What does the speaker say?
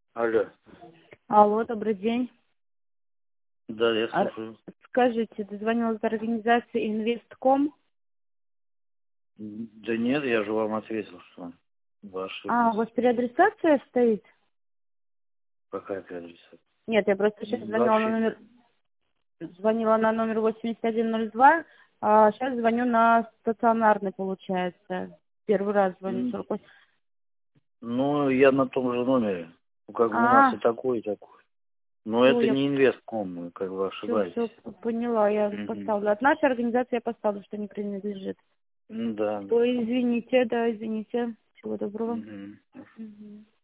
Алло. Алло, добрый день. Да, я слушаю. Скажите, дозвонилась от организации Инвестком. Да нет, я же вам ответил, что вы А, ошиблись. у вас переадресация стоит? Какая адреса? Нет, я просто сейчас Вообще. звонила на номер 8102, а сейчас звоню на стационарный, получается. Первый раз звоню. М, 48. Ну, я на том же номере. Ну, как бы у нас А, и такой, и такой. Но все, это я не инвестком, вы как бы ошибаетесь. все поняла, я Мгм. поставлю. От нашей организации я поставлю, что не принадлежит. Да, да. Ой, извините, да, извините. Всего доброго. Мгм. Мгм.